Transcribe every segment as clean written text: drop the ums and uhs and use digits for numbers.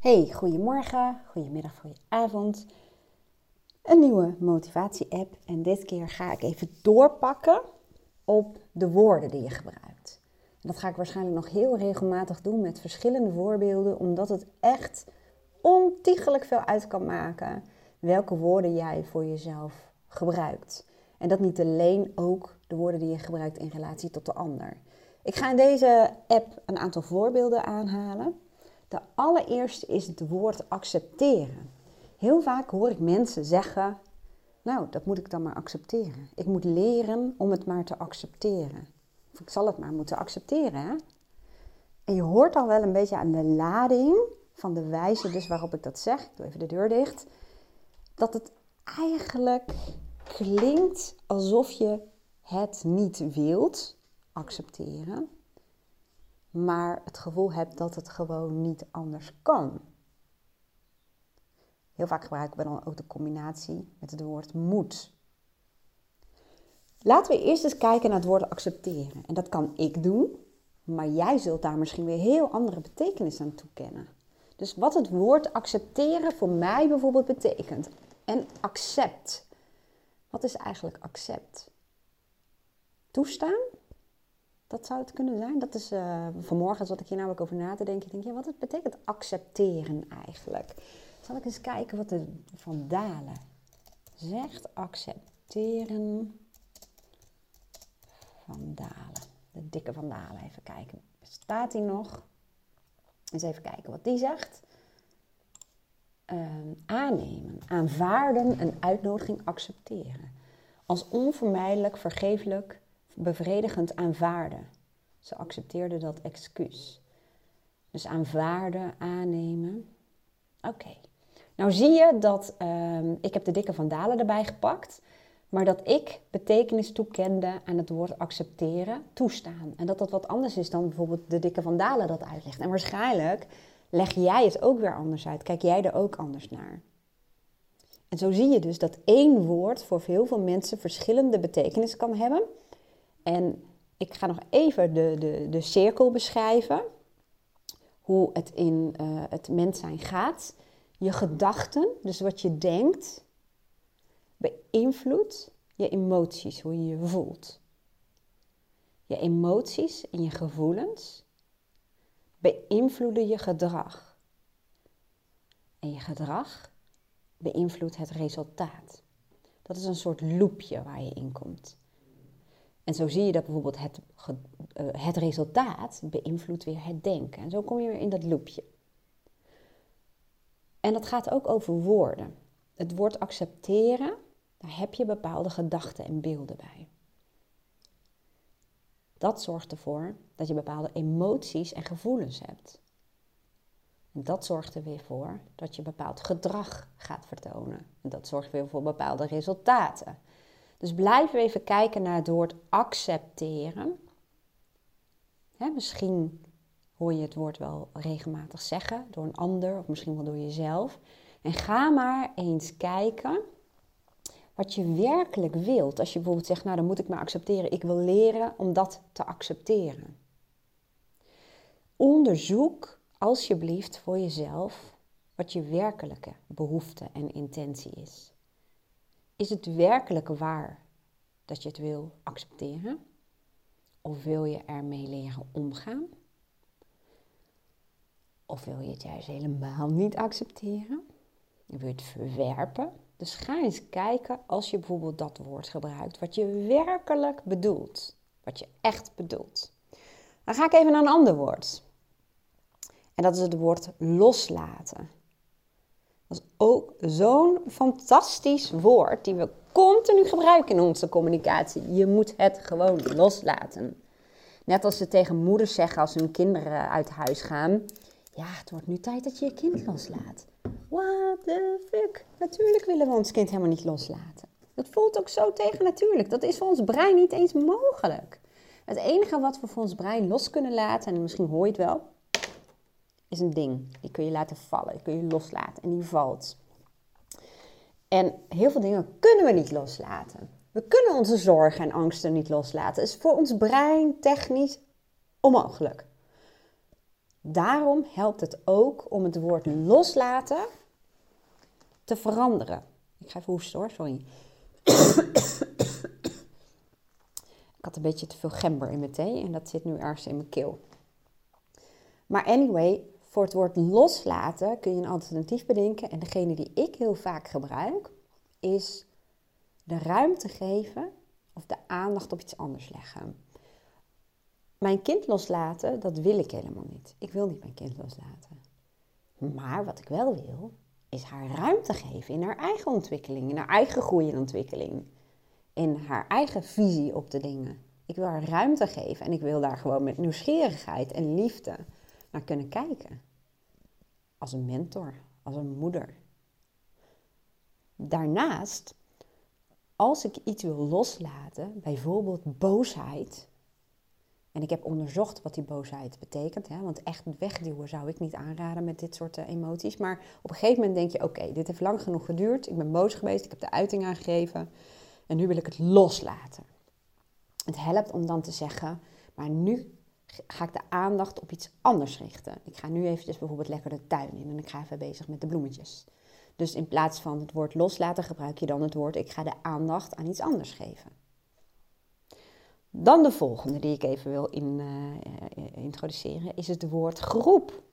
Hey, goedemorgen, goedemiddag, goedenavond. Een nieuwe motivatie-app en dit keer ga ik even doorpakken op de woorden die je gebruikt. En dat ga ik waarschijnlijk nog heel regelmatig doen met verschillende voorbeelden, omdat het echt ontiegelijk veel uit kan maken welke woorden jij voor jezelf gebruikt. En dat niet alleen, ook de woorden die je gebruikt in relatie tot de ander. Ik ga in deze app een aantal voorbeelden aanhalen. De allereerste is het woord accepteren. Heel vaak hoor ik mensen zeggen, nou, dat moet ik dan maar accepteren. Ik moet leren om het maar te accepteren. Of ik zal het maar moeten accepteren, hè? En je hoort al wel een beetje aan de lading van de wijze dus waarop ik dat zeg. Ik doe even de deur dicht. Dat het eigenlijk klinkt alsof je het niet wilt accepteren, maar het gevoel hebt dat het gewoon niet anders kan. Heel vaak gebruiken we dan ook de combinatie met het woord moet. Laten we eerst eens kijken naar het woord accepteren. En dat kan ik doen, maar jij zult daar misschien weer heel andere betekenis aan toekennen. Dus wat het woord accepteren voor mij bijvoorbeeld betekent. En accept. Wat is eigenlijk accept? Toestaan? Dat zou het kunnen zijn. Dat is vanmorgen zat ik hier namelijk over na te denken. Ik denk, ja, wat betekent accepteren eigenlijk? Zal ik eens kijken wat de Van Dalen zegt. Accepteren. Van Dalen. De dikke Van Dalen. Even kijken. Bestaat die nog? Eens even kijken wat die zegt. Aannemen. Aanvaarden. Een uitnodiging accepteren. Als onvermijdelijk, vergeeflijk, bevredigend aanvaarden. Ze accepteerde dat excuus. Dus aanvaarden, aannemen. Oké. Nou zie je dat, ik heb de dikke Van Dalen erbij gepakt, maar dat ik betekenis toekende aan het woord accepteren, toestaan. En dat dat wat anders is dan bijvoorbeeld de dikke Van Dalen dat uitlegt. En waarschijnlijk leg jij het ook weer anders uit. Kijk jij er ook anders naar. En zo zie je dus dat één woord voor heel veel mensen verschillende betekenis kan hebben. En ik ga nog even de cirkel beschrijven. Hoe het in het mens zijn gaat. Je gedachten, dus wat je denkt, beïnvloedt je emoties, hoe je je voelt. Je emoties en je gevoelens beïnvloeden je gedrag. En je gedrag beïnvloedt het resultaat. Dat is een soort loopje waar je in komt. En zo zie je dat bijvoorbeeld het resultaat beïnvloedt weer het denken. En zo kom je weer in dat loopje. En dat gaat ook over woorden. Het woord accepteren, daar heb je bepaalde gedachten en beelden bij. Dat zorgt ervoor dat je bepaalde emoties en gevoelens hebt. En dat zorgt er weer voor dat je bepaald gedrag gaat vertonen. En dat zorgt weer voor bepaalde resultaten. Dus blijven we even kijken naar het woord accepteren. Misschien hoor je het woord wel regelmatig zeggen door een ander of misschien wel door jezelf. En ga maar eens kijken wat je werkelijk wilt. Als je bijvoorbeeld zegt, nou dan moet ik maar accepteren. Ik wil leren om dat te accepteren. Onderzoek alsjeblieft voor jezelf wat je werkelijke behoefte en intentie is. Is het werkelijk waar dat je het wil accepteren? Of wil je ermee leren omgaan? Of wil je het juist helemaal niet accepteren? Wil je het verwerpen? Dus ga eens kijken als je bijvoorbeeld dat woord gebruikt, wat je werkelijk bedoelt. Wat je echt bedoelt. Dan ga ik even naar een ander woord. En dat is het woord loslaten. Dat is ook zo'n fantastisch woord die we continu gebruiken in onze communicatie. Je moet het gewoon loslaten. Net als ze tegen moeders zeggen als hun kinderen uit huis gaan. Ja, het wordt nu tijd dat je je kind loslaat. What the fuck? Natuurlijk willen we ons kind helemaal niet loslaten. Dat voelt ook zo tegennatuurlijk. Dat is voor ons brein niet eens mogelijk. Het enige wat we voor ons brein los kunnen laten, en misschien hoor je het wel, is een ding. Die kun je laten vallen, die kun je loslaten en die valt. En heel veel dingen kunnen we niet loslaten. We kunnen onze zorgen en angsten niet loslaten. Het is voor ons brein technisch onmogelijk. Daarom helpt het ook om het woord loslaten te veranderen. Ik ga even hoesten hoor, sorry. Ik had een beetje te veel gember in mijn thee en dat zit nu ergens in mijn keel. Maar anyway, voor het woord loslaten kun je een alternatief bedenken. En degene die ik heel vaak gebruik is de ruimte geven of de aandacht op iets anders leggen. Mijn kind loslaten, dat wil ik helemaal niet. Ik wil niet mijn kind loslaten. Maar wat ik wel wil, is haar ruimte geven in haar eigen ontwikkeling, in haar eigen groei en ontwikkeling. In haar eigen visie op de dingen. Ik wil haar ruimte geven en ik wil daar gewoon met nieuwsgierigheid en liefde naar kunnen kijken. Als een mentor, als een moeder. Daarnaast, als ik iets wil loslaten, bijvoorbeeld boosheid. En ik heb onderzocht wat die boosheid betekent. Want echt wegduwen zou ik niet aanraden met dit soort emoties. Maar op een gegeven moment denk je, oké, dit heeft lang genoeg geduurd. Ik ben boos geweest, ik heb de uiting aangegeven. En nu wil ik het loslaten. Het helpt om dan te zeggen, maar nu ga ik de aandacht op iets anders richten. Ik ga nu eventjes bijvoorbeeld lekker de tuin in en ik ga even bezig met de bloemetjes. Dus in plaats van het woord loslaten gebruik je dan het woord, ik ga de aandacht aan iets anders geven. Dan de volgende die ik even wil introduceren is het woord groep.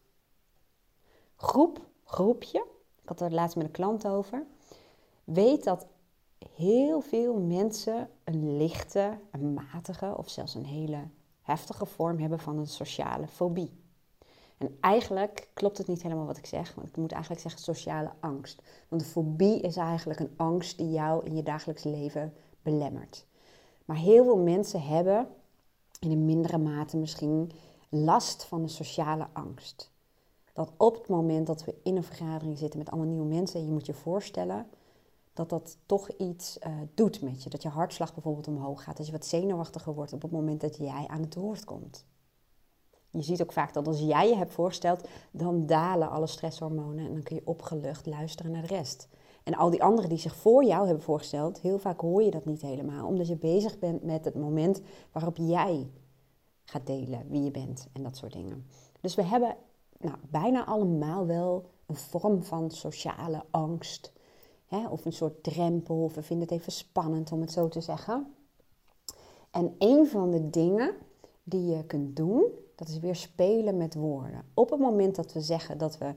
Groepje. Ik had er laatst met een klant over. Weet dat heel veel mensen een lichte, een matige of zelfs een hele heftige vorm hebben van een sociale fobie. En eigenlijk klopt het niet helemaal wat ik zeg, want ik moet eigenlijk zeggen sociale angst. Want een fobie is eigenlijk een angst die jou in je dagelijks leven belemmert. Maar heel veel mensen hebben in een mindere mate misschien last van een sociale angst. Dat op het moment dat we in een vergadering zitten met allemaal nieuwe mensen, en je moet je voorstellen dat dat toch iets doet met je. Dat je hartslag bijvoorbeeld omhoog gaat, dat je wat zenuwachtiger wordt op het moment dat jij aan het woord komt. Je ziet ook vaak dat als jij je hebt voorgesteld, dan dalen alle stresshormonen en dan kun je opgelucht luisteren naar de rest. En al die anderen die zich voor jou hebben voorgesteld, heel vaak hoor je dat niet helemaal, omdat je bezig bent met het moment waarop jij gaat delen wie je bent en dat soort dingen. Dus we hebben bijna allemaal wel een vorm van sociale angst. Of een soort drempel, of we vinden het even spannend om het zo te zeggen. En een van de dingen die je kunt doen, dat is weer spelen met woorden. Op het moment dat we zeggen dat we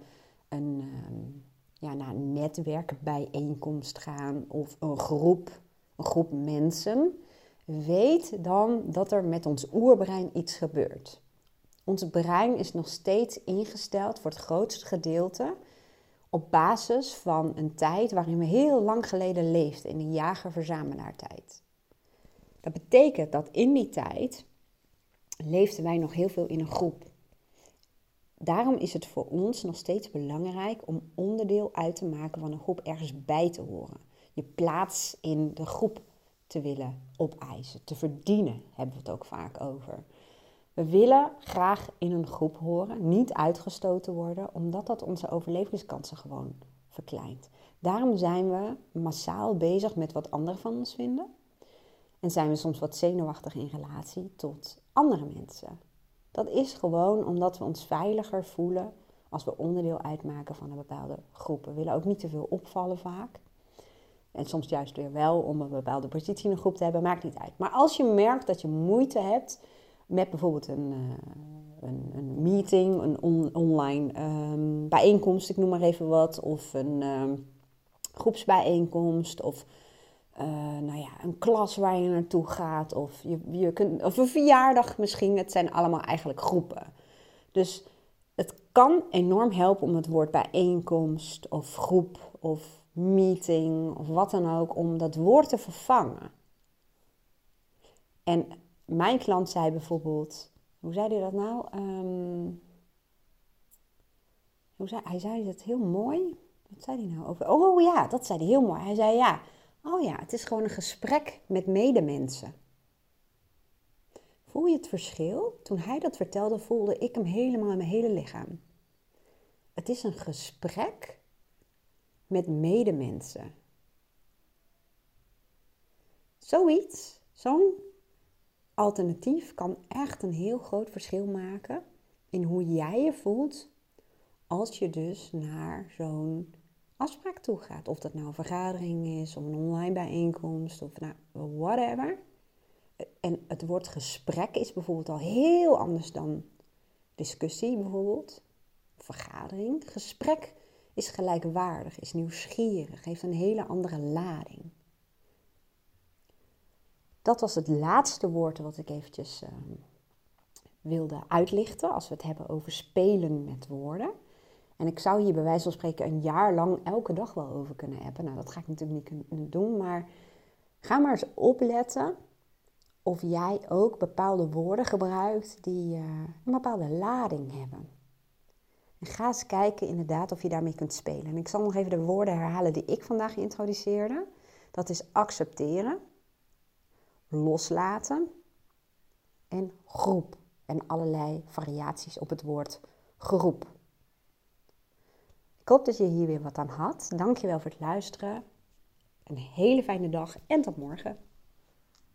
naar een netwerkbijeenkomst gaan of een groep mensen, weet dan dat er met ons oerbrein iets gebeurt. Ons brein is nog steeds ingesteld voor het grootste gedeelte op basis van een tijd waarin we heel lang geleden leefden, in de jager-verzamelaartijd. Dat betekent dat in die tijd leefden wij nog heel veel in een groep. Daarom is het voor ons nog steeds belangrijk om onderdeel uit te maken van een groep, ergens bij te horen. Je plaats in de groep te willen opeisen, te verdienen, hebben we het ook vaak over. We willen graag in een groep horen, niet uitgestoten worden, omdat dat onze overlevingskansen gewoon verkleint. Daarom zijn we massaal bezig met wat anderen van ons vinden. En zijn we soms wat zenuwachtig in relatie tot andere mensen. Dat is gewoon omdat we ons veiliger voelen als we onderdeel uitmaken van een bepaalde groep. We willen ook niet te veel opvallen vaak. En soms juist weer wel om een bepaalde positie in een groep te hebben, maakt niet uit. Maar als je merkt dat je moeite hebt met bijvoorbeeld een meeting, een online bijeenkomst, ik noem maar even wat, of een groepsbijeenkomst, of een klas waar je naartoe gaat, of of een verjaardag misschien. Het zijn allemaal eigenlijk groepen. Dus het kan enorm helpen om het woord bijeenkomst of groep of meeting of wat dan ook, om dat woord te vervangen. En mijn klant zei bijvoorbeeld, hoe zei hij dat nou? Hij zei het heel mooi. Wat zei hij nou over? Oh ja, dat zei hij heel mooi. Hij zei het is gewoon een gesprek met medemensen. Voel je het verschil? Toen hij dat vertelde, voelde ik hem helemaal in mijn hele lichaam. Het is een gesprek met medemensen. Zo'n alternatief kan echt een heel groot verschil maken in hoe jij je voelt als je dus naar zo'n afspraak toe gaat. Of dat nou een vergadering is, of een online bijeenkomst, of nou, whatever. En het woord gesprek is bijvoorbeeld al heel anders dan discussie bijvoorbeeld. Vergadering. Gesprek is gelijkwaardig, is nieuwsgierig, heeft een hele andere lading. Dat was het laatste woord wat ik eventjes wilde uitlichten als we het hebben over spelen met woorden. En ik zou hier bij wijze van spreken een jaar lang elke dag wel over kunnen appen. Nou, dat ga ik natuurlijk niet kunnen doen, maar ga maar eens opletten of jij ook bepaalde woorden gebruikt die een bepaalde lading hebben. En ga eens kijken inderdaad of je daarmee kunt spelen. En ik zal nog even de woorden herhalen die ik vandaag introduceerde. Dat is accepteren, loslaten en groep. En allerlei variaties op het woord groep. Ik hoop dat je hier weer wat aan had. Dankjewel voor het luisteren. Een hele fijne dag en tot morgen.